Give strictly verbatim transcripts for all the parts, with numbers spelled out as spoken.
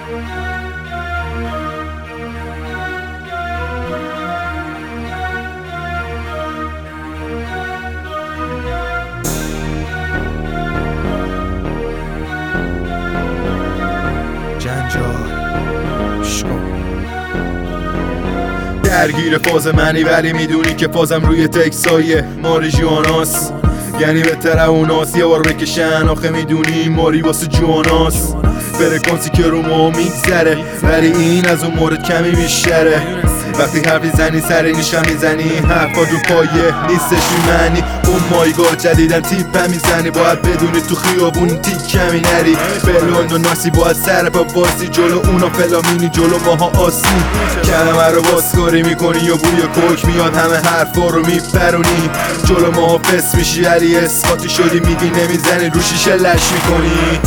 درگیر فاز منی ولی میدونی که فازم روی تکسای ماری جواناس، یعنی بهتره اوناس یه بار بکشن آخه میدونی ماری واسه جواناس. فرکانسی که رو ما میگذره ولی این از اون مورد کمی بیشتره. وقتی حرفی زنی سر نیشم میزنی حرفا رو پایه نیستش معنی. اون مایگاه جدیدن تیپ میزنی باید بدونی تو خیابون تیک کمی نری. بلوند و ناسی باید سر پا باسی جلو اونا فلامینی جلو ماها آسی. کلمه رو بازکاری میکنی یا بوی کوک میاد همه حرفا رو میپرونی جلو ماها فس میشی علی اسقاطی شدی میگی نمیزنی رو شیشه لش میکنی.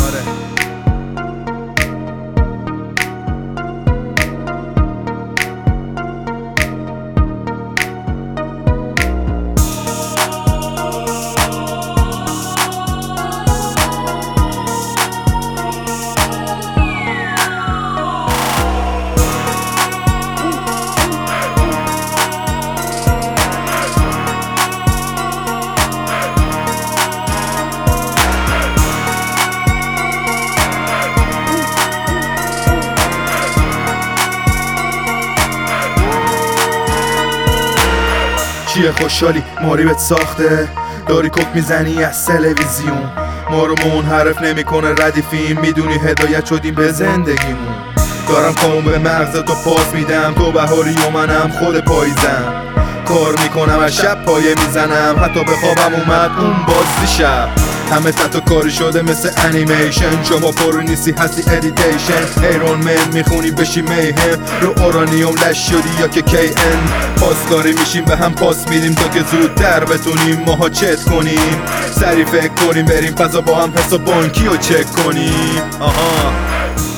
چیه خوشحالی ماری بهت ساخته داری کک میزنی از تلویزیون ما رو منحرف نمیکنه ردیفیم میدونی هدایت شدیم به زندگیمون. دارم کامون به مغزتو پاس میدم تو بهاری و منم خود پاییزم کار میکنم از شب پایه میزنم حتی به خوابم اومد اون بازی شب همه تحت کاری شده مثل انیمیشن شما پرو نیستی هستی ادیتیشن ایرون من میخونی بشی میهم رو اورانیوم لش شدی یا که کی ان پاسداری میشیم به هم پاس میدیم تا که زودتر بتونیم ماها چت کنیم سری فکر کنیم بریم فضا با هم حساب بانکی رو چک کنیم. آها